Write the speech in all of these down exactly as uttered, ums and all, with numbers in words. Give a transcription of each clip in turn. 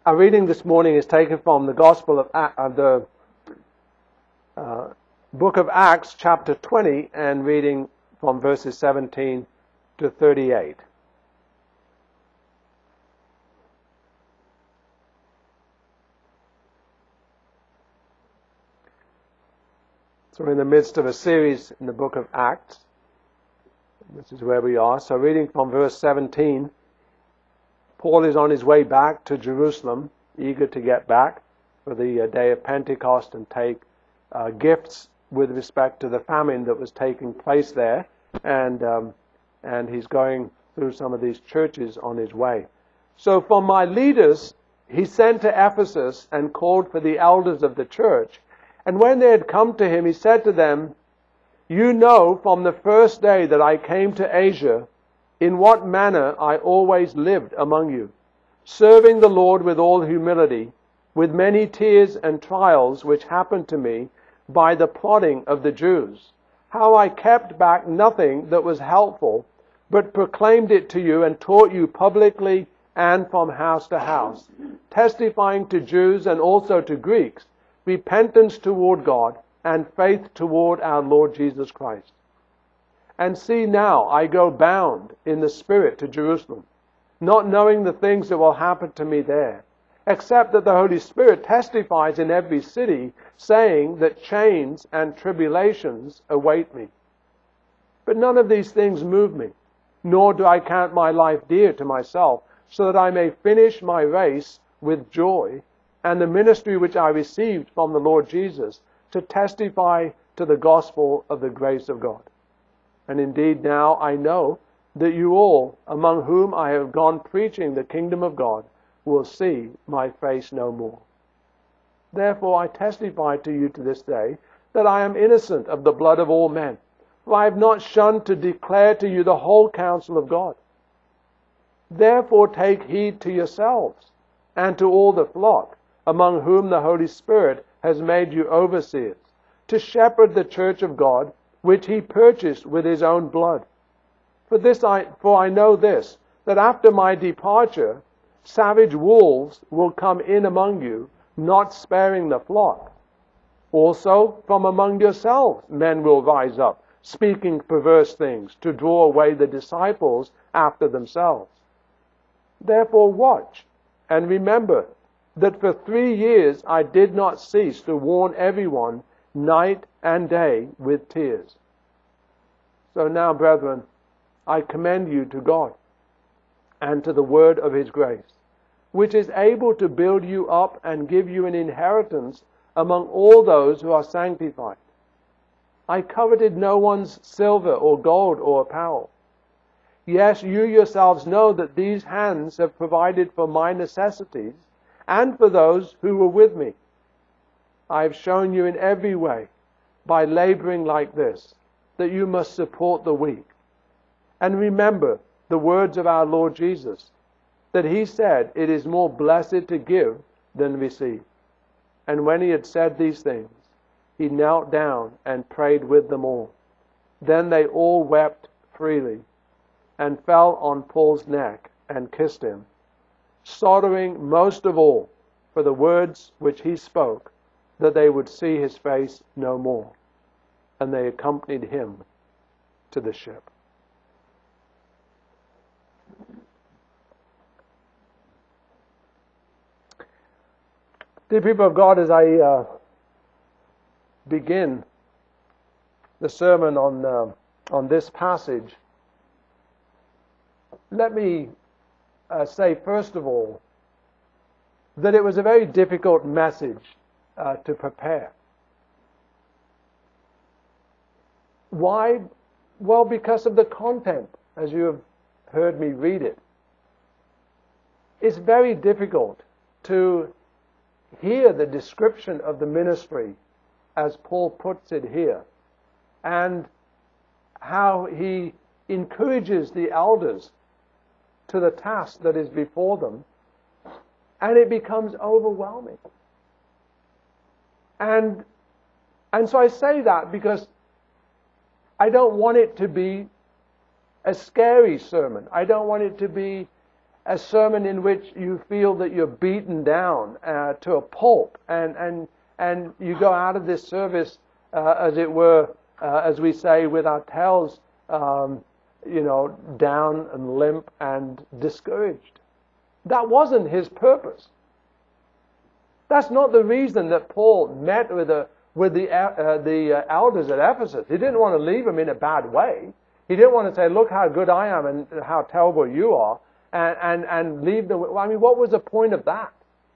Our reading this morning is taken from the Gospel of uh, the uh, book of Acts, chapter twenty, and reading from verses seventeen to thirty-eight. So we're in the midst of a series in the book of Acts. This is where we are. So reading from verse seventeen, Paul is on his way back to Jerusalem, eager to get back for the uh, day of Pentecost and take uh, gifts with respect to the famine that was taking place there. And um, and he's going through some of these churches on his way. So from my leaders, he sent to Ephesus and called for the elders of the church. And when they had come to him, he said to them, "You know from the first day that I came to Asia, in what manner I always lived among you, serving the Lord with all humility, with many tears and trials which happened to me by the plotting of the Jews, how I kept back nothing that was helpful, but proclaimed it to you and taught you publicly and from house to house, testifying to Jews and also to Greeks, repentance toward God and faith toward our Lord Jesus Christ. And see now, I go bound in the Spirit to Jerusalem, not knowing the things that will happen to me there, except that the Holy Spirit testifies in every city, saying that chains and tribulations await me. But none of these things move me, nor do I count my life dear to myself, so that I may finish my race with joy, and the ministry which I received from the Lord Jesus, to testify to the gospel of the grace of God. And indeed now I know that you all, among whom I have gone preaching the kingdom of God, will see my face no more. Therefore I testify to you to this day that I am innocent of the blood of all men, for I have not shunned to declare to you the whole counsel of God. Therefore take heed to yourselves and to all the flock, among whom the Holy Spirit has made you overseers, to shepherd the church of God, which he purchased with his own blood. For this I, for I know this, that after my departure, savage wolves will come in among you, not sparing the flock. Also, from among yourselves men will rise up, speaking perverse things, to draw away the disciples after themselves. Therefore watch, and remember that for three years I did not cease to warn everyone night and day with tears. So now, brethren, I commend you to God and to the word of his grace, which is able to build you up and give you an inheritance among all those who are sanctified. I coveted no one's silver or gold or apparel. Yes, you yourselves know that these hands have provided for my necessities and for those who were with me. I have shown you in every way, by laboring like this, that you must support the weak. And remember the words of our Lord Jesus, that he said, "It is more blessed to give than receive." And when he had said these things, he knelt down and prayed with them all. Then they all wept freely and fell on Paul's neck and kissed him, sorrowing most of all for the words which he spoke, that they would see his face no more. And they accompanied him to the ship. Dear people of God, as I uh, begin the sermon on uh, on this passage, let me uh, say first of all that it was a very difficult message uh, to prepare. Why? Well, because of the content, as you have heard me read it. It's very difficult to hear the description of the ministry as Paul puts it here, and how he encourages the elders to the task that is before them, and it becomes overwhelming. And and so I say that because I don't want it to be a scary sermon. I don't want it to be a sermon in which you feel that you're beaten down uh, to a pulp, and, and, and you go out of this service, uh, as it were, uh, as we say, with our tails, um, you know, down and limp and discouraged. That wasn't his purpose. That's not the reason that Paul met with the with the uh, the uh, elders at Ephesus. He didn't want to leave them in a bad way. He didn't want to say, "Look how good I am and how terrible you are," and and and leave them. I mean, what was the point of that?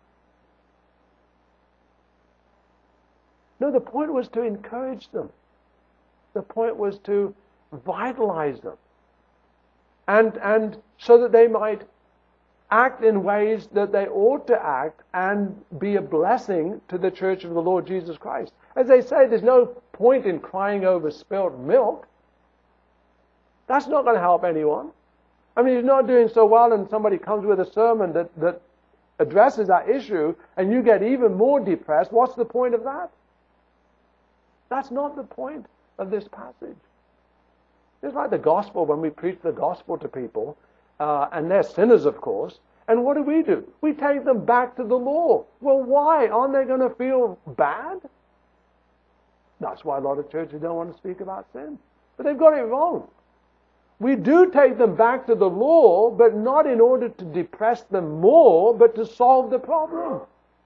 No, the point was to encourage them. The point was to vitalize them, and and so that they might act in ways that they ought to act and be a blessing to the church of the Lord Jesus Christ. As they say, there's no point in crying over spilt milk. That's not going to help anyone. I mean, you're not doing so well and somebody comes with a sermon that, that addresses that issue and you get even more depressed. What's the point of that? That's not the point of this passage. It's like the gospel when we preach the gospel to people. Uh, and they're sinners, of course. And what do we do? We take them back to the law. Well, why? Aren't they going to feel bad? That's why a lot of churches don't want to speak about sin. But they've got it wrong. We do take them back to the law, but not in order to depress them more, but to solve the problem.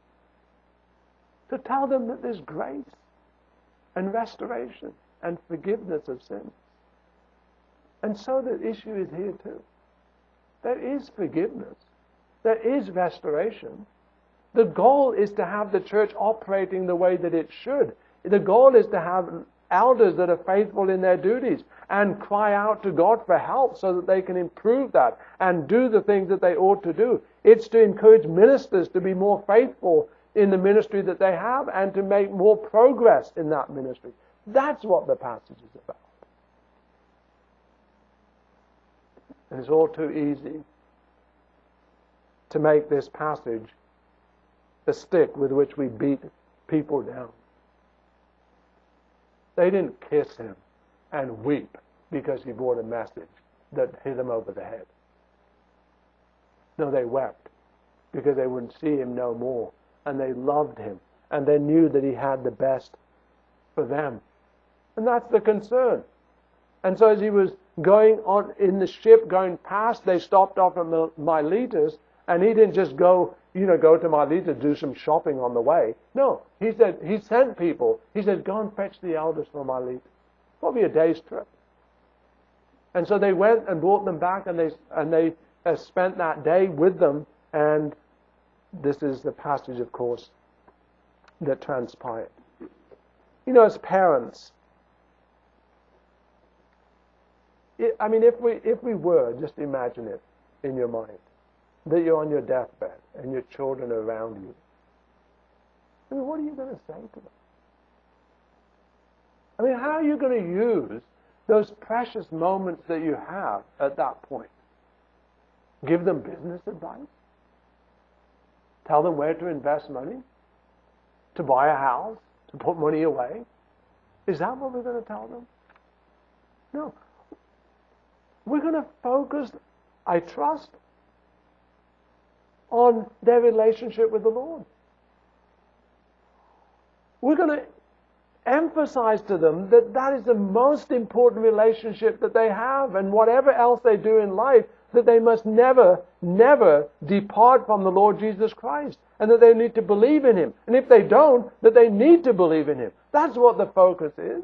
To tell them that there's grace and restoration and forgiveness of sin. And so the issue is here too. There is forgiveness. There is restoration. The goal is to have the church operating the way that it should. The goal is to have elders that are faithful in their duties and cry out to God for help so that they can improve that and do the things that they ought to do. It's to encourage ministers to be more faithful in the ministry that they have and to make more progress in that ministry. That's what the passage is about. And it's all too easy to make this passage the stick with which we beat people down. They didn't kiss him and weep because he brought a message that hit him over the head. No, they wept because they wouldn't see him no more. And they loved him. And they knew that he had the best for them. And that's the concern. And so as he was going on in the ship, going past, they stopped off at Miletus, and he didn't just go, you know, go to Miletus, do some shopping on the way. No, he said, he sent people. He said, go and fetch the elders from Miletus. Probably a day's trip. And so they went and brought them back, and they and they uh, spent that day with them, and this is the passage, of course, that transpired. You know, as parents, It, I mean, if we if we were, just imagine it in your mind, that you're on your deathbed and your children are around you. I mean, what are you going to say to them? I mean, how are you going to use those precious moments that you have at that point? Give them business advice? Tell them where to invest money? To buy a house? To put money away? Is that what we're going to tell them? No. We're going to focus, I trust, on their relationship with the Lord. We're going to emphasize to them that that is the most important relationship that they have, and whatever else they do in life, that they must never, never depart from the Lord Jesus Christ, and that they need to believe in Him. And if they don't, that they need to believe in Him. That's what the focus is.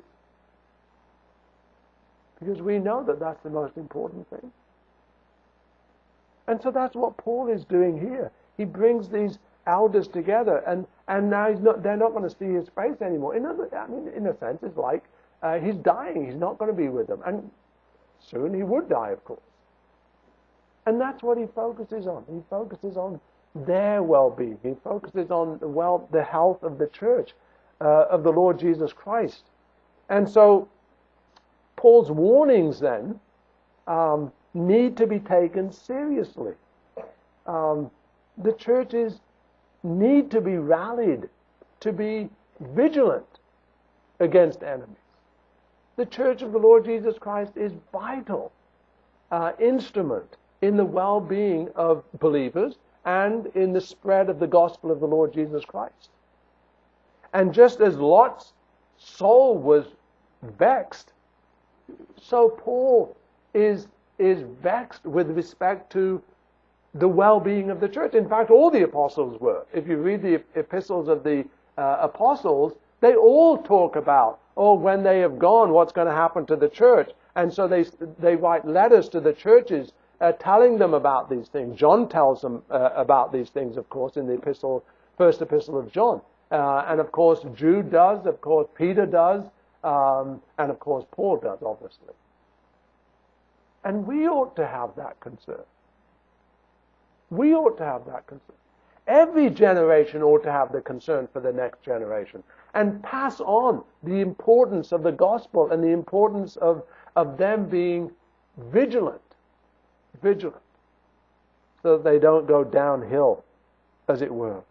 Because we know that that's the most important thing. And so that's what Paul is doing here. He brings these elders together, and, and now he's not, they're not going to see his face anymore. In a, I mean, in a sense, it's like uh, he's dying. He's not going to be with them. And soon he would die, of course. And that's what he focuses on. He focuses on their well-being. He focuses on the, well, the health of the church, uh, of the Lord Jesus Christ. And so Paul's warnings then um, need to be taken seriously. Um, the churches need to be rallied, to be vigilant against enemies. The church of the Lord Jesus Christ is vital uh, instrument in the well-being of believers and in the spread of the gospel of the Lord Jesus Christ. And just as Lot's soul was vexed, so Paul is, is vexed with respect to the well-being of the church. In fact, all the apostles were. If you read the epistles of the uh, apostles, they all talk about, oh, when they have gone, what's going to happen to the church? And so they they write letters to the churches uh, telling them about these things. John tells them uh, about these things, of course, in the epistle, first epistle of John. Uh, and of course, Jude does, of course, Peter does, um, and of course, Paul does, obviously. And we ought to have that concern. We ought to have that concern. Every generation ought to have the concern for the next generation and pass on the importance of the gospel and the importance of, of them being vigilant, vigilant, so that they don't go downhill, as it were.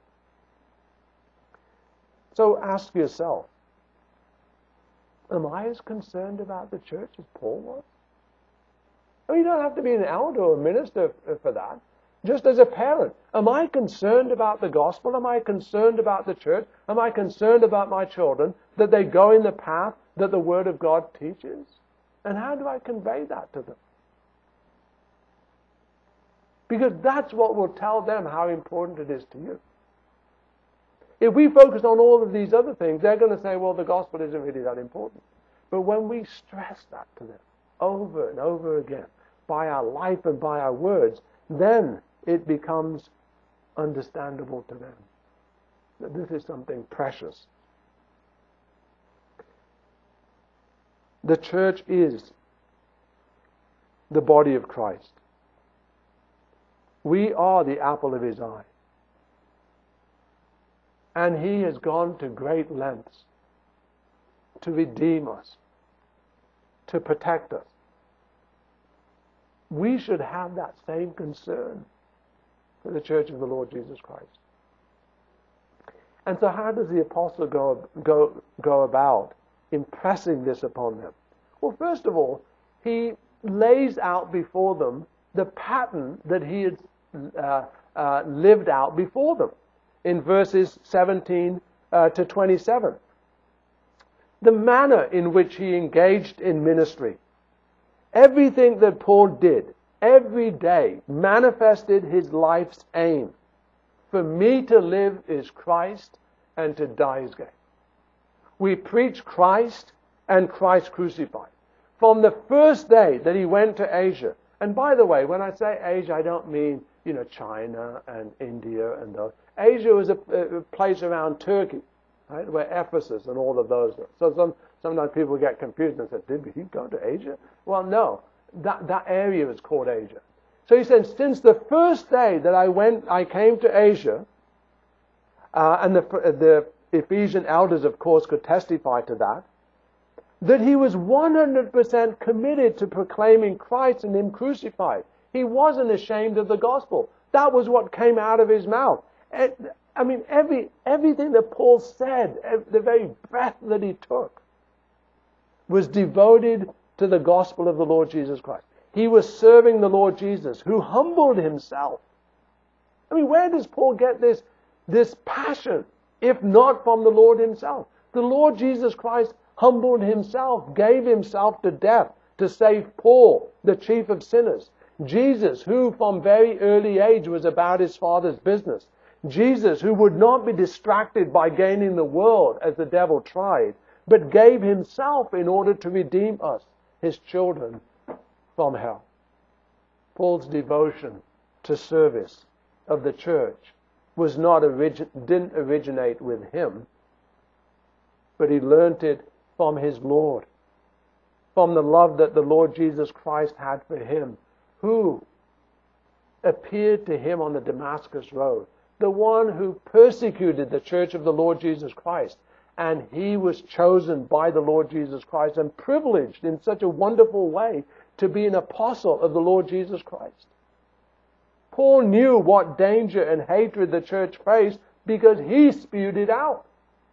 So ask yourself, am I as concerned about the church as Paul was? I mean, you don't have to be an elder or a minister for that. Just as a parent, am I concerned about the gospel? Am I concerned about the church? Am I concerned about my children, that they go in the path that the Word of God teaches? And how do I convey that to them? Because that's what will tell them how important it is to you. If we focus on all of these other things, they're going to say, well, the gospel isn't really that important. But when we stress that to them over and over again, by our life and by our words, then it becomes understandable to them that this is something precious. The church is the body of Christ. We are the apple of His eye. And He has gone to great lengths to redeem us, to protect us. We should have that same concern for the church of the Lord Jesus Christ. And so how does the apostle go, go, go about impressing this upon them? Well, first of all, he lays out before them the pattern that he had uh, uh, lived out before them in verses seventeen uh, to twenty-seven. The manner in which he engaged in ministry. Everything that Paul did every day manifested his life's aim. For me to live is Christ, and to die is gain. We preach Christ and Christ crucified. From the first day that he went to Asia, and by the way, when I say Asia, I don't mean, you know, China and India and those. Asia was a, a place around Turkey, right, where Ephesus and all of those were. So some, sometimes people get confused and say, did he go to Asia? Well, no. That, that area is called Asia. So he said, since the first day that I went, I came to Asia, uh, and the, the Ephesian elders, of course, could testify to that, that he was one hundred percent committed to proclaiming Christ and Him crucified. He wasn't ashamed of the gospel. That was what came out of his mouth. And, I mean, every everything that Paul said, the very breath that he took, was devoted to the gospel of the Lord Jesus Christ. He was serving the Lord Jesus, who humbled Himself. I mean, where does Paul get this, this passion, if not from the Lord Himself? The Lord Jesus Christ humbled Himself, gave Himself to death to save Paul, the chief of sinners. Jesus, who from very early age was about His Father's business. Jesus, who would not be distracted by gaining the world as the devil tried, but gave Himself in order to redeem us, His children, from hell. Paul's devotion to service of the church was not origi- didn't originate with him, but he learnt it from his Lord, from the love that the Lord Jesus Christ had for him, who appeared to him on the Damascus road, the one who persecuted the church of the Lord Jesus Christ. And he was chosen by the Lord Jesus Christ and privileged in such a wonderful way to be an apostle of the Lord Jesus Christ. Paul knew what danger and hatred the church faced because he spewed it out.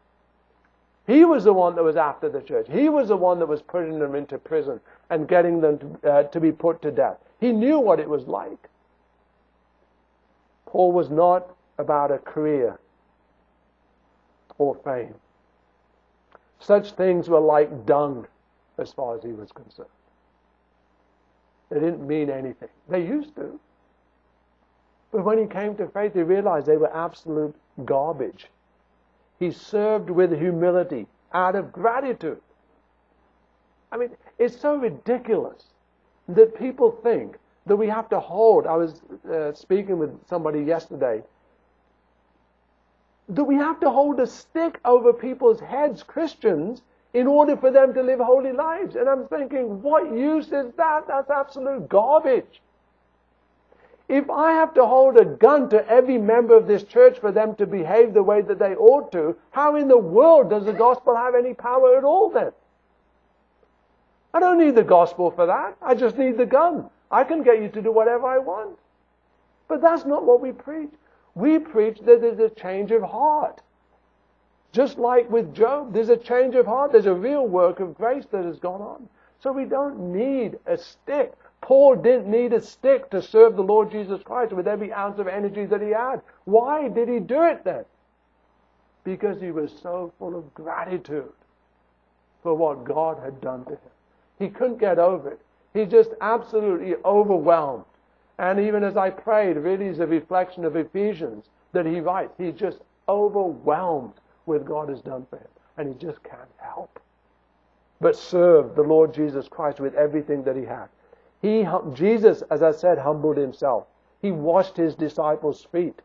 He was the one that was after the church. He was the one that was putting them into prison and getting them to, uh, to be put to death. He knew what it was like. Paul was not about a career or fame. Such things were like dung as far as he was concerned. They didn't mean anything. They used to. But when he came to faith, he realized they were absolute garbage. He served with humility, out of gratitude. I mean, it's so ridiculous that people think that we have to hold. I was uh, speaking with somebody yesterday. That we have to hold a stick over people's heads, Christians, in order for them to live holy lives. And I'm thinking, what use is that? That's absolute garbage. If I have to hold a gun to every member of this church for them to behave the way that they ought to, how in the world does the gospel have any power at all then? I don't need the gospel for that. I just need the gun. I can get you to do whatever I want. But that's not what we preach. We preach that there's a change of heart. Just like with Job, there's a change of heart. There's a real work of grace that has gone on. So we don't need a stick. Paul didn't need a stick to serve the Lord Jesus Christ with every ounce of energy that he had. Why did he do it then? Because he was so full of gratitude for what God had done to him. He couldn't get over it. He just absolutely overwhelmed. And even as I prayed, really is a reflection of Ephesians that he writes. He's just overwhelmed with what God has done for him. And he just can't help but serve the Lord Jesus Christ with everything that he had. He, Jesus, as I said, humbled himself. He washed his disciples' feet.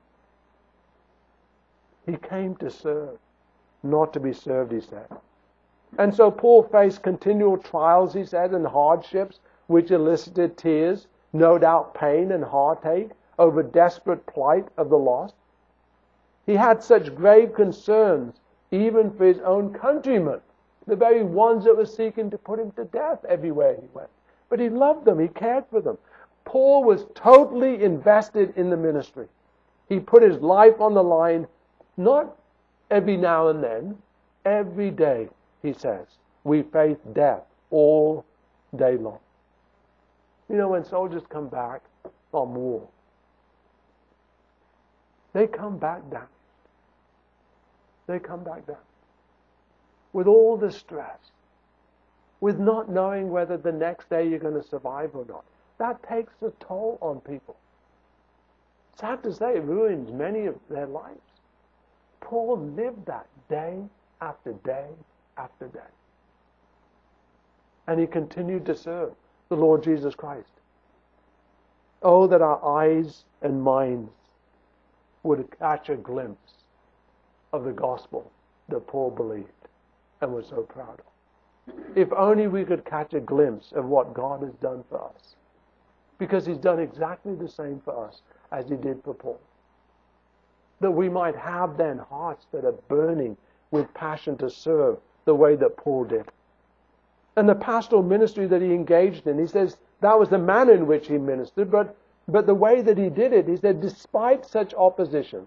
He came to serve, not to be served, he said. And so Paul faced continual trials, he said, and hardships, which elicited tears, no doubt pain and heartache over desperate plight of the lost. He had such grave concerns, even for his own countrymen, the very ones that were seeking to put him to death everywhere he went. But he loved them. He cared for them. Paul was totally invested in the ministry. He put his life on the line, not every now and then, every day, he says. We face death all day long. You know, when soldiers come back from war, they come back down. They come back down. With all the stress. With not knowing whether the next day you're going to survive or not. That takes a toll on people. Sad to say, it ruins many of their lives. Paul lived that day after day after day. And he continued to serve the Lord Jesus Christ. Oh, that our eyes and minds would catch a glimpse of the gospel that Paul believed and was so proud of. If only we could catch a glimpse of what God has done for us. Because he's done exactly the same for us as he did for Paul. That we might have then hearts that are burning with passion to serve the way that Paul did. And the pastoral ministry that he engaged in, he says that was the manner in which he ministered, but, but the way that he did it, he said, despite such opposition,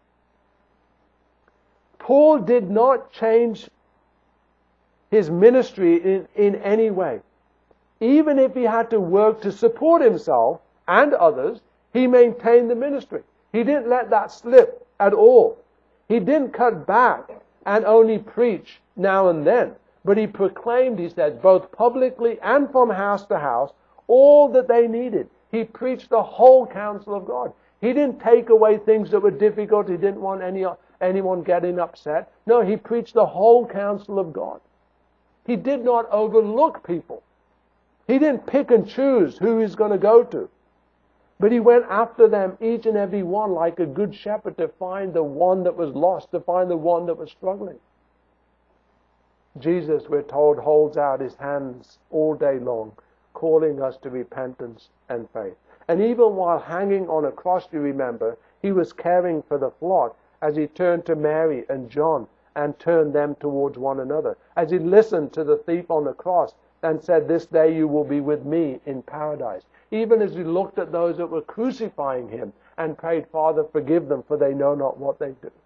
Paul did not change his ministry in, in any way. Even if he had to work to support himself and others, he maintained the ministry. He didn't let that slip at all. He didn't cut back and only preach now and then. But he proclaimed, he said, both publicly and from house to house, all that they needed. He preached the whole counsel of God. He didn't take away things that were difficult. He didn't want any anyone getting upset. No, he preached the whole counsel of God. He did not overlook people. He didn't pick and choose who he's going to go to. But he went after them, each and every one, like a good shepherd, to find the one that was lost, to find the one that was struggling. Jesus, we're told, holds out his hands all day long, calling us to repentance and faith. And even while hanging on a cross, you remember, he was caring for the flock as he turned to Mary and John and turned them towards one another. As he listened to the thief on the cross and said, this day you will be with me in paradise. Even as he looked at those that were crucifying him and prayed, Father, forgive them, for they know not what they do.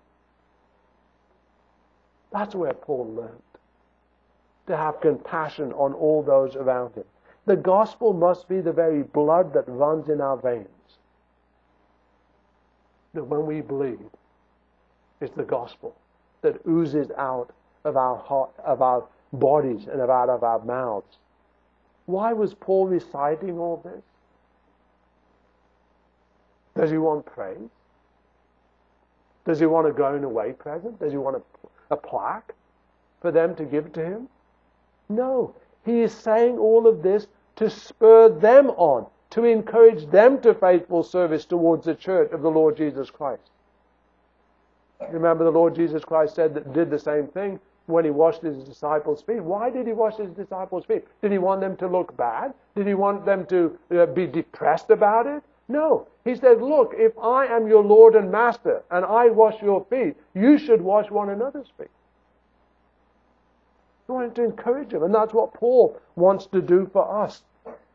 That's where Paul learned to have compassion on all those around him. The gospel must be the very blood that runs in our veins. That when we bleed, it's the gospel that oozes out of our heart, of our bodies and out of our mouths. Why was Paul reciting all this? Does he want praise? Does he want a going away present? Does he want a, a plaque for them to give to him? No. He is saying all of this to spur them on, to encourage them to faithful service towards the church of the Lord Jesus Christ. Remember, the Lord Jesus Christ said that did the same thing when he washed his disciples' feet. Why did he wash his disciples' feet? Did he want them to look bad? Did he want them to uh, be depressed about it? No. He said, look, if I am your Lord and Master and I wash your feet, you should wash one another's feet. He wanted to encourage them, and that's what Paul wants to do for us.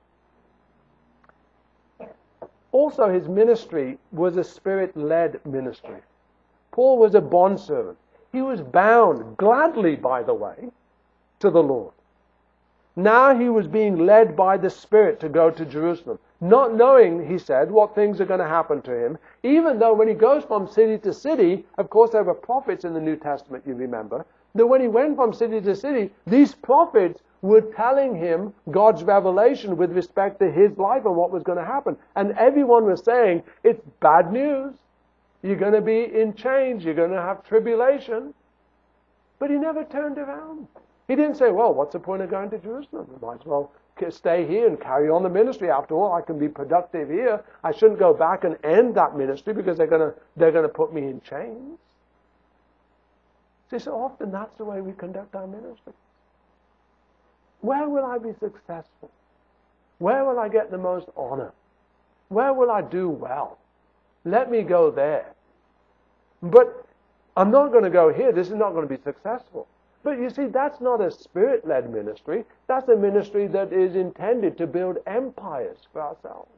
Also, his ministry was a Spirit-led ministry. Paul was a bondservant. He was bound, gladly, by the way, to the Lord. Now he was being led by the Spirit to go to Jerusalem, not knowing, he said, what things are going to happen to him, even though when he goes from city to city, of course there were prophets in the New Testament, you remember, that when he went from city to city, these prophets were telling him God's revelation with respect to his life and what was going to happen. And everyone was saying, it's bad news. You're going to be in chains. You're going to have tribulation. But he never turned around. He didn't say, well, what's the point of going to Jerusalem? I might as well stay here and carry on the ministry. After all, I can be productive here. I shouldn't go back and end that ministry because they're going to, they're going to put me in chains. See, so often that's the way we conduct our ministry. Where will I be successful? Where will I get the most honor? Where will I do well? Let me go there. But I'm not going to go here. This is not going to be successful. But you see, that's not a Spirit-led ministry. That's a ministry that is intended to build empires for ourselves.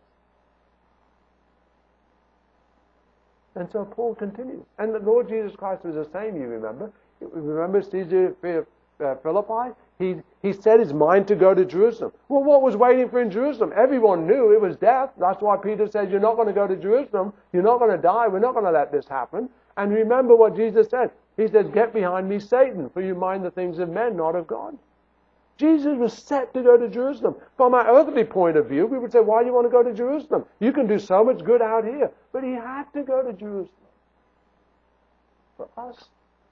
And so Paul continues. And the Lord Jesus Christ was the same, you remember. Remember Caesar Philippi? He, he set his mind to go to Jerusalem. Well, what was waiting for in Jerusalem? Everyone knew it was death. That's why Peter said, you're not going to go to Jerusalem. You're not going to die. We're not going to let this happen. And remember what Jesus said. He said, get behind me, Satan, for you mind the things of men, not of God. Jesus was set to go to Jerusalem. From our earthly point of view, we would say, why do you want to go to Jerusalem? You can do so much good out here. But he had to go to Jerusalem. For us.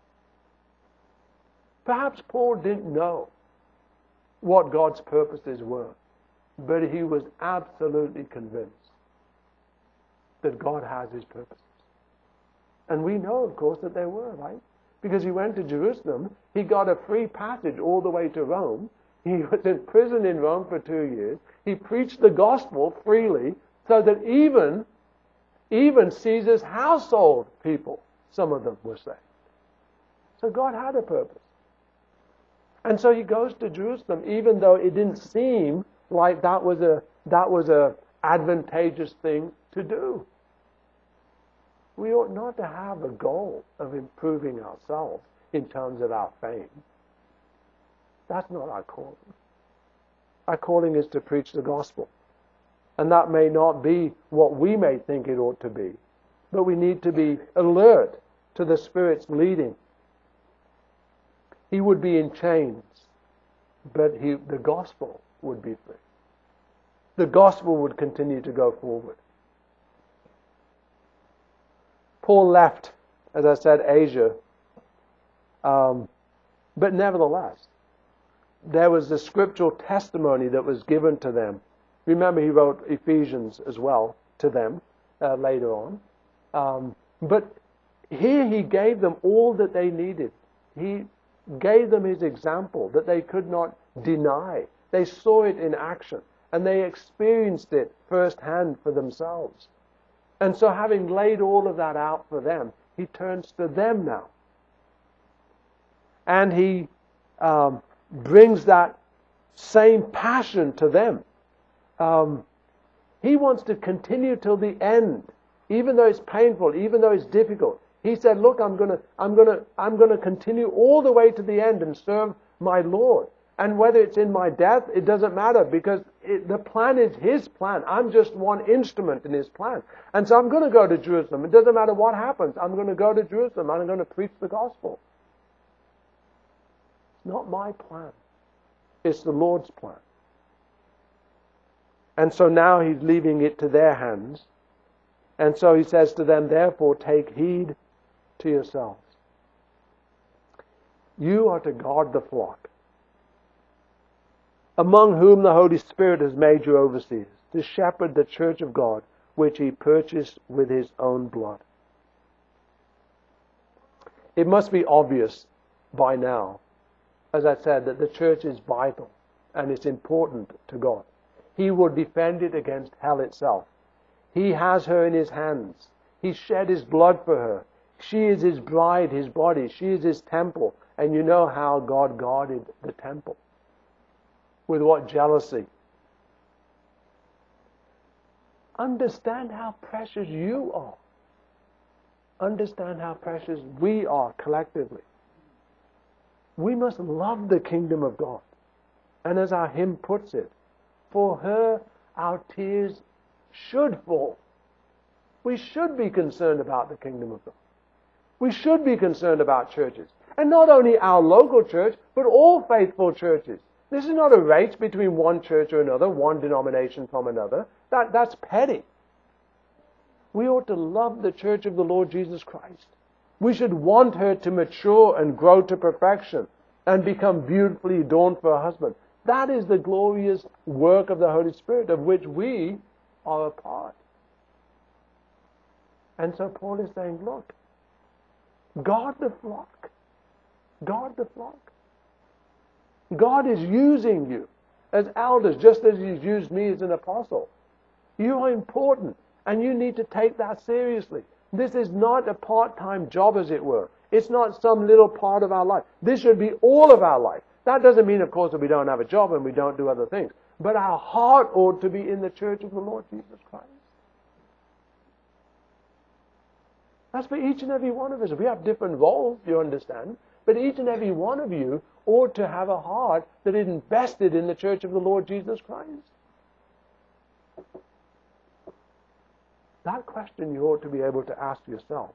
Perhaps Paul didn't know what God's purposes were, but he was absolutely convinced that God has his purposes. And we know, of course, that they were, right? Because he went to Jerusalem, he got a free passage all the way to Rome. He was in prison in Rome for two years. He preached the gospel freely, so that even, even Caesar's household people, some of them were saved. So God had a purpose. And so he goes to Jerusalem, even though it didn't seem like that was a that was a advantageous thing to do. We ought not to have a goal of improving ourselves in terms of our fame. That's not our calling. Our calling is to preach the gospel. And that may not be what we may think it ought to be, but we need to be alert to the Spirit's leading. He would be in chains, but he, the gospel would be free. The gospel would continue to go forward. Paul left, as I said, Asia, um, but nevertheless, there was the scriptural testimony that was given to them. Remember, he wrote Ephesians as well to them uh, later on. Um, but here he gave them all that they needed. He gave them his example that they could not deny. They saw it in action, and they experienced it firsthand for themselves. And so having laid all of that out for them, he turns to them now. And he um, brings that same passion to them. Um, he wants to continue till the end, even though it's painful, even though it's difficult. He said, look, I'm going to I'm going to I'm going to continue all the way to the end and serve my Lord. And whether it's in my death, it doesn't matter, because it, the plan is His plan. I'm just one instrument in His plan. And so I'm going to go to Jerusalem. It doesn't matter what happens. I'm going to go to Jerusalem. I'm going to preach the gospel. It's not my plan. It's the Lord's plan. And so now He's leaving it to their hands. And so He says to them, therefore, take heed to yourselves. You are to guard the flock, among whom the Holy Spirit has made you overseers, to shepherd the church of God, which He purchased with His own blood. It must be obvious by now, as I said, that the church is vital and it's important to God. He will defend it against hell itself. He has her in His hands. He shed His blood for her. She is His bride, His body. She is His temple. And you know how God guarded the temple. With what jealousy. Understand how precious you are. Understand how precious we are collectively. We must love the kingdom of God. And as our hymn puts it, for her our tears should fall. We should be concerned about the kingdom of God. We should be concerned about churches. And not only our local church, but all faithful churches. This is not a race between one church or another, one denomination from another. That, that's petty. We ought to love the church of the Lord Jesus Christ. We should want her to mature and grow to perfection and become beautifully adorned for her husband. That is the glorious work of the Holy Spirit, of which we are a part. And so Paul is saying, look, guard the flock. Guard the flock. God is using you as elders, just as He's used me as an apostle. You are important, and you need to take that seriously. This is not a part-time job, as it were. It's not some little part of our life. This should be all of our life. That doesn't mean, of course, that we don't have a job and we don't do other things. But our heart ought to be in the church of the Lord Jesus Christ. That's for each and every one of us. We have different roles, you understand. But each and every one of you ought to have a heart that is invested in the church of the Lord Jesus Christ. That question you ought to be able to ask yourself.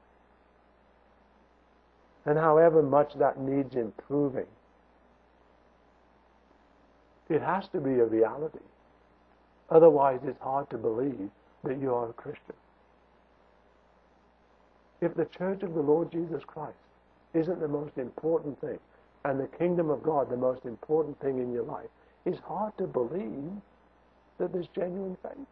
And however much that needs improving, it has to be a reality. Otherwise, it's hard to believe that you are a Christian. If the church of the Lord Jesus Christ isn't the most important thing, and the kingdom of God the most important thing in your life, it's hard to believe that there's genuine faith.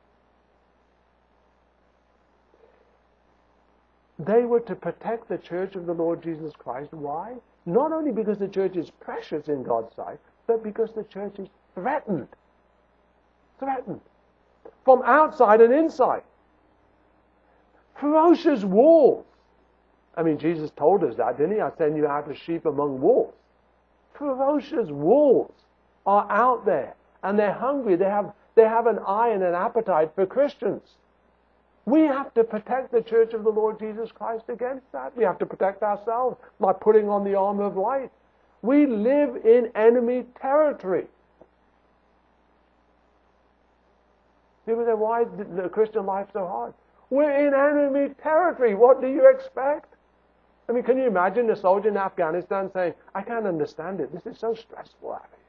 They were to protect the church of the Lord Jesus Christ. Why? Not only because the church is precious in God's sight, but because the church is threatened. Threatened. From outside and inside. Ferocious wolves. I mean, Jesus told us that, didn't He? I send you out as sheep among wolves. Ferocious wolves are out there, and they're hungry. They have, they have an eye and an appetite for Christians. We have to protect the church of the Lord Jesus Christ against that. We have to protect ourselves by putting on the armor of light. We live in enemy territory. People say, why is the Christian life so hard? We're in enemy territory. What do you expect? I mean, can you imagine a soldier in Afghanistan saying, I can't understand it. This is so stressful out here.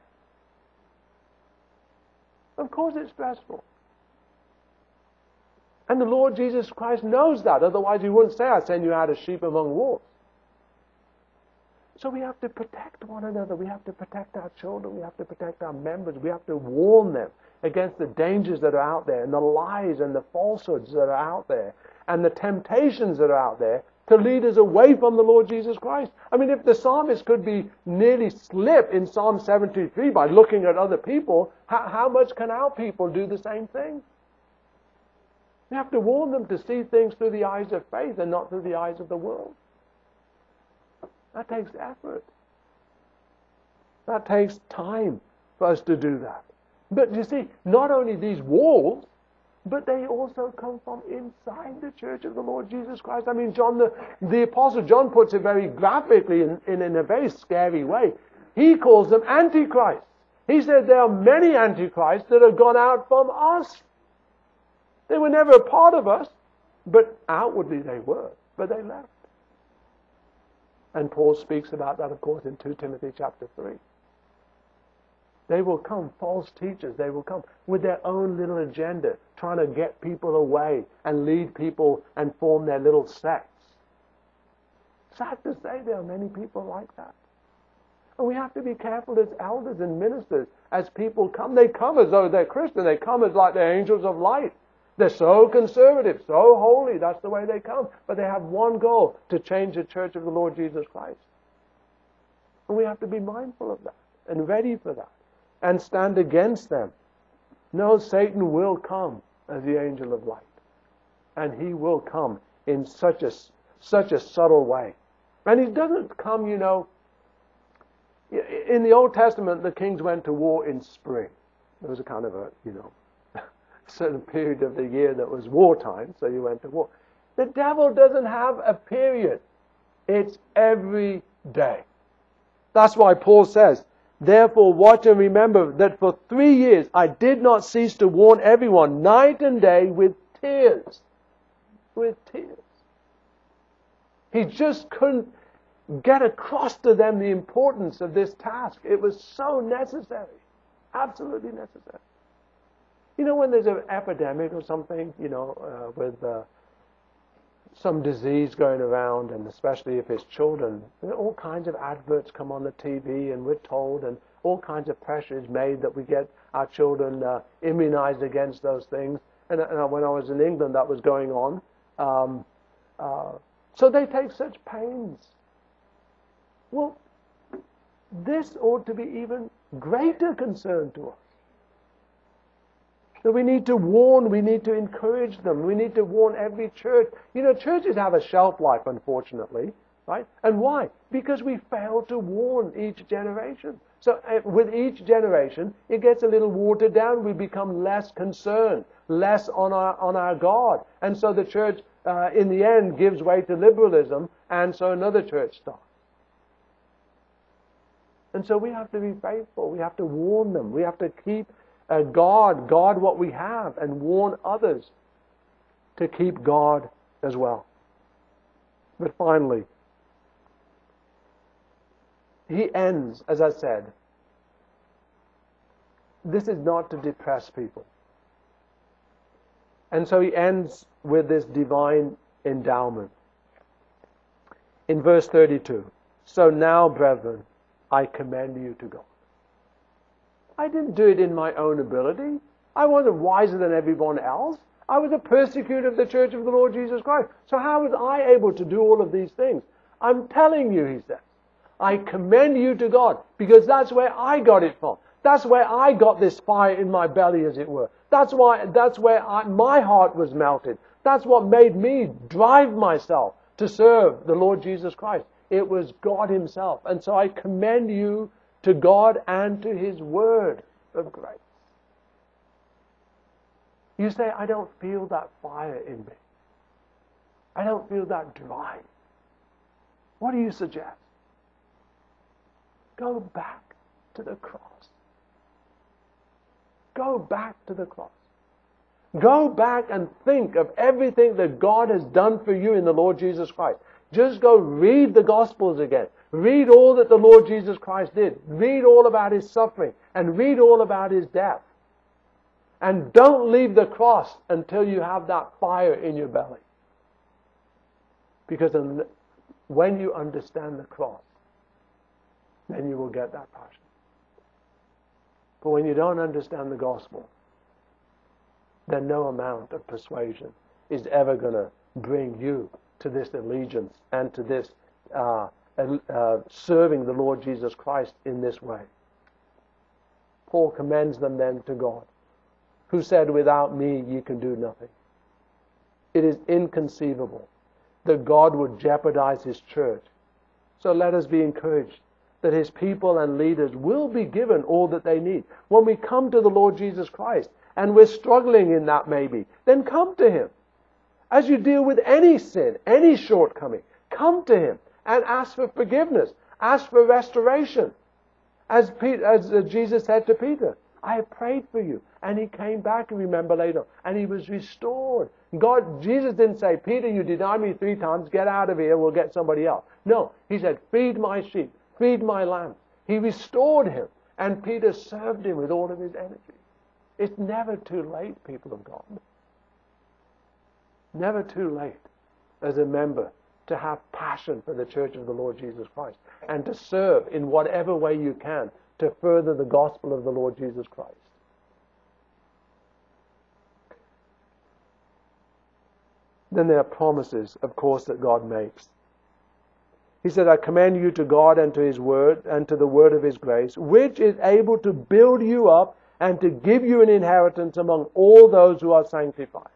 Of course it's stressful. And the Lord Jesus Christ knows that. Otherwise He wouldn't say, I send you out as sheep among wolves. So we have to protect one another. We have to protect our children. We have to protect our members. We have to warn them against the dangers that are out there and the lies and the falsehoods that are out there and the temptations that are out there to lead us away from the Lord Jesus Christ. I mean, if the psalmist could be nearly slip in Psalm seventy-three by looking at other people, how, how much can our people do the same thing? We have to warn them to see things through the eyes of faith and not through the eyes of the world. That takes effort. That takes time for us to do that. But you see, not only these walls, but they also come from inside the church of the Lord Jesus Christ. I mean, John, the, the Apostle John puts it very graphically in, in, in a very scary way. He calls them antichrists. He said there are many antichrists that have gone out from us. They were never a part of us, but outwardly they were, but they left. And Paul speaks about that, of course, in Second Timothy chapter three. They will come, false teachers, they will come with their own little agenda, trying to get people away and lead people and form their little sects. Sad to say, there are many people like that. And we have to be careful as elders and ministers. As people come, they come as though they're Christian. They come as like they're angels of light. They're so conservative, so holy. That's the way they come. But they have one goal, to change the church of the Lord Jesus Christ. And we have to be mindful of that and ready for that and stand against them. No, Satan will come as the angel of light. And he will come in such a, such a subtle way. And he doesn't come, you know, in the Old Testament, the kings went to war in spring. There was a kind of a, you know, certain period of the year that was wartime, so you went to war. The devil doesn't have a period. It's every day. That's why Paul says, therefore watch and remember that for three years I did not cease to warn everyone night and day with tears. With tears. He just couldn't get across to them the importance of this task. It was so necessary. Absolutely necessary. You know, when there's an epidemic or something, you know, uh, with uh, some disease going around, and especially if it's children, all kinds of adverts come on the T V, and we're told, and all kinds of pressure is made that we get our children uh, immunized against those things. And, and when I was in England, that was going on. Um, uh, so they take such pains. Well, this ought to be even greater concern to us. So we need to warn, we need to encourage them, we need to warn every church. You know, churches have a shelf life, unfortunately, right? And why? Because we fail to warn each generation. So uh, with each generation, it gets a little watered down. We become less concerned, less on our on our guard. And so the church, uh, in the end, gives way to liberalism, and so another church starts. And so we have to be faithful. We have to warn them. We have to keep uh, guard, guard what we have, and warn others to keep guard as well. But finally, he ends, as I said, this is not to depress people. And so he ends with this divine endowment. In verse thirty-two, so now, brethren, I commend you to God. I didn't do it in my own ability. I wasn't wiser than everyone else. I was a persecutor of the church of the Lord Jesus Christ. So how was I able to do all of these things? I'm telling you, he says, I commend you to God, because that's where I got it from. That's where I got this fire in my belly, as it were. That's why. That's where I, my heart was melted. That's what made me drive myself to serve the Lord Jesus Christ. It was God himself. And so I commend you to God and to his word of grace. You say, I don't feel that fire in me. I don't feel that drive. What do you suggest? Go back to the cross. Go back to the cross. Go back and think of everything that God has done for you in the Lord Jesus Christ. Just go read the Gospels again. Read all that the Lord Jesus Christ did. Read all about his suffering. And read all about his death. And don't leave the cross until you have that fire in your belly. Because when you understand the cross, then you will get that passion. But when you don't understand the gospel, then no amount of persuasion is ever going to bring you to this allegiance and to this uh, uh, serving the Lord Jesus Christ in this way. Paul commends them then to God, who said, without me ye can do nothing. It is inconceivable that God would jeopardize his church. So let us be encouraged that his people and leaders will be given all that they need. When we come to the Lord Jesus Christ, and we're struggling in that maybe, then come to him. As you deal with any sin, any shortcoming, come to him and ask for forgiveness. Ask for restoration. As, Peter, as uh, Jesus said to Peter, I have prayed for you. And he came back, and remember later, and he was restored. God, Jesus didn't say, Peter, you denied me three times, get out of here, we'll get somebody else. No, he said, feed my sheep, feed my lambs. He restored him, and Peter served him with all of his energy. It's never too late, people of God. Never too late as a member to have passion for the church of the Lord Jesus Christ and to serve in whatever way you can to further the gospel of the Lord Jesus Christ. Then there are promises, of course, that God makes. He said, I commend you to God and to His word and to the word of His grace, which is able to build you up and to give you an inheritance among all those who are sanctified.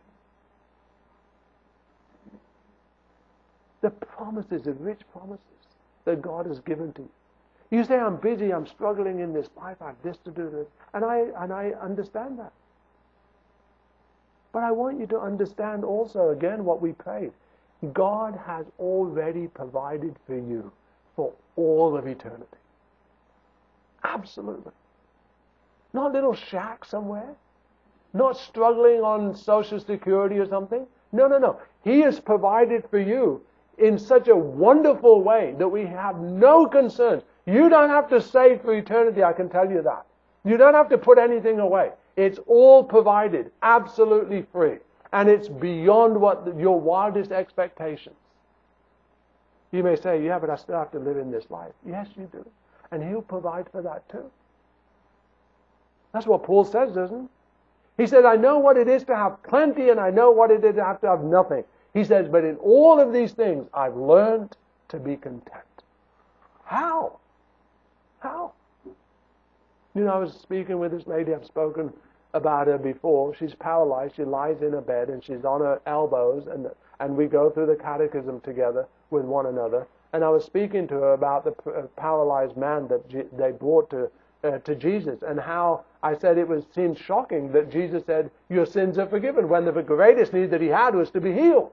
The promises, the rich promises that God has given to you. You say, I'm busy, I'm struggling in this life, I have this to do, this. And I, and I understand that. But I want you to understand also, again, what we prayed. God has already provided for you for all of eternity. Absolutely. Not a little shack somewhere. Not struggling on Social Security or something. No, no, no. He has provided for you in such a wonderful way that we have no concerns. You don't have to save for eternity, I can tell you that. You don't have to put anything away. It's all provided, absolutely free. And it's beyond what the, your wildest expectations. You may say, yeah, but I still have to live in this life. Yes, you do. And He'll provide for that too. That's what Paul says, doesn't he? He says, I know what it is to have plenty and I know what it is to have to have nothing. He says, but in all of these things, I've learned to be content. How? How? You know, I was speaking with this lady, I've spoken about her before. She's paralyzed, she lies in a bed and she's on her elbows and, and we go through the catechism together with one another. And I was speaking to her about the paralyzed man that G- they brought to uh, to Jesus and how I said it was seemed shocking that Jesus said, your sins are forgiven, when the greatest need that He had was to be healed.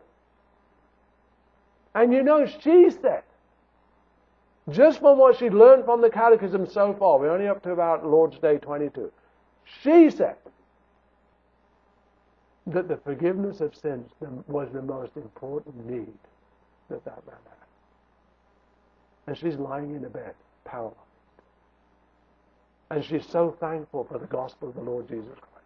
And you know, she said, just from what she'd learned from the catechism so far, we're only up to about Lord's Day twenty-two, she said that the forgiveness of sins was the most important need that that man had. And she's lying in a bed, paralyzed. And she's so thankful for the gospel of the Lord Jesus Christ.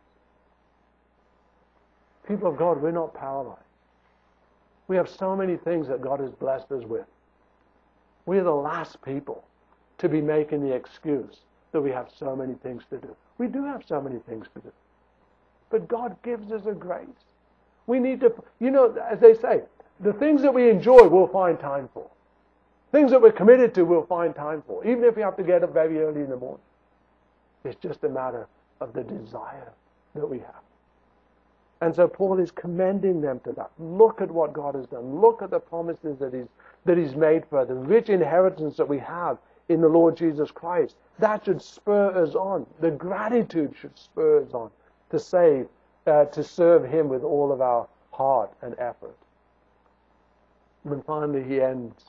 People of God, we're not paralyzed. We have so many things that God has blessed us with. We're the last people to be making the excuse that we have so many things to do. We do have so many things to do. But God gives us a grace. We need to, you know, as they say, the things that we enjoy we'll find time for. Things that we're committed to we'll find time for, even if we have to get up very early in the morning. It's just a matter of the desire that we have. And so Paul is commending them to that. Look at what God has done. Look at the promises that He's, that he's made for us, the rich inheritance that we have in the Lord Jesus Christ. That should spur us on. The gratitude should spur us on to save, uh, to serve Him with all of our heart and effort. And finally he ends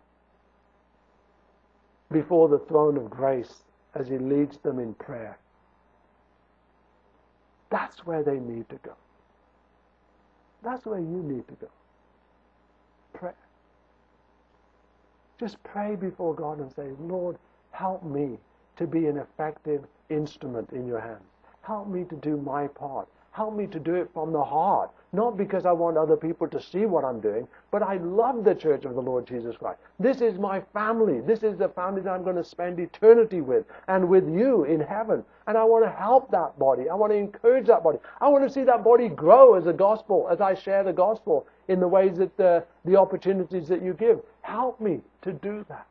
before the throne of grace as he leads them in prayer. That's where they need to go. That's where you need to go. Prayer. Just pray before God and say, Lord, help me to be an effective instrument in your hands. Help me to do my part. Help me to do it from the heart. Not because I want other people to see what I'm doing, but I love the church of the Lord Jesus Christ. This is my family. This is the family that I'm going to spend eternity with and with you in heaven. And I want to help that body. I want to encourage that body. I want to see that body grow as a gospel, as I share the gospel in the ways that the, the opportunities that you give. Help me to do that.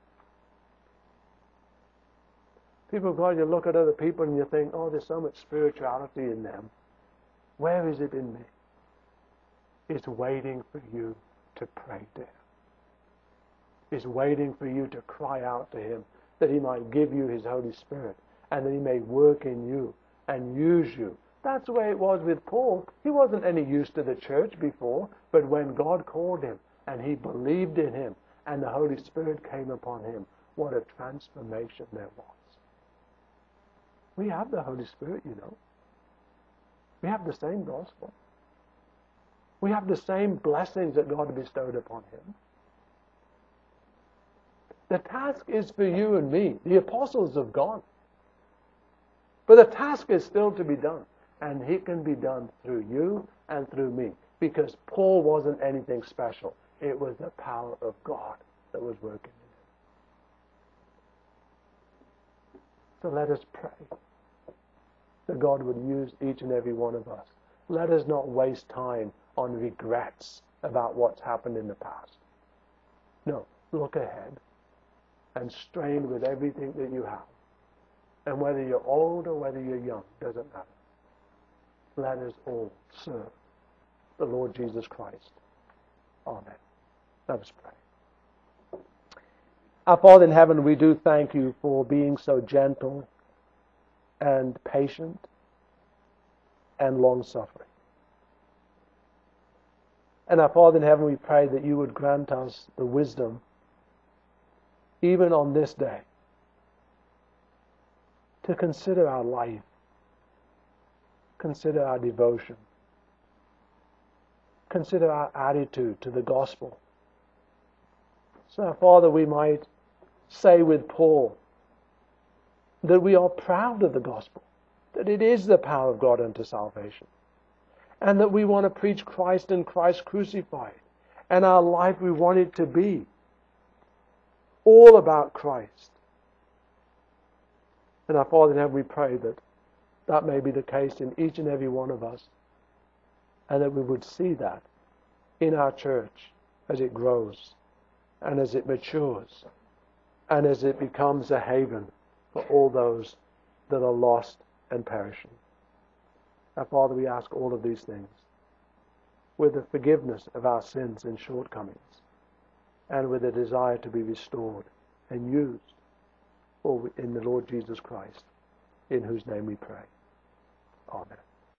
People of God, you look at other people and you think, oh, there's so much spirituality in them. Where is it in me? It's waiting for you to pray to Him. It's waiting for you to cry out to Him that He might give you His Holy Spirit and that He may work in you and use you. That's the way it was with Paul. He wasn't any use to the church before, but when God called him and he believed in Him and the Holy Spirit came upon him, what a transformation there was. We have the Holy Spirit, you know. We have the same gospel. We have the same blessings that God bestowed upon him. The task is for you and me. The apostles have gone. But the task is still to be done. And it can be done through you and through me. Because Paul wasn't anything special. It was the power of God that was working in him. So let us pray that God would use each and every one of us. Let us not waste time on regrets about what's happened in the past. No, look ahead and strain with everything that you have. And whether you're old or whether you're young, doesn't matter. Let us all serve the Lord Jesus Christ. Amen. Let us pray. Our Father in heaven, we do thank you for being so gentle and patient and long-suffering. And our Father in heaven, we pray that you would grant us the wisdom, even on this day, to consider our life, consider our devotion, consider our attitude to the gospel. So, our Father, we might say with Paul that we are proud of the gospel, that it is the power of God unto salvation, and that we want to preach Christ and Christ crucified, and our life we want it to be all about Christ. And our Father in heaven, we pray that that may be the case in each and every one of us, and that we would see that in our church as it grows and as it matures and as it becomes a haven for all those that are lost and perishing. Our Father, we ask all of these things with the forgiveness of our sins and shortcomings, and with a desire to be restored and used in the Lord Jesus Christ, in whose name we pray. Amen.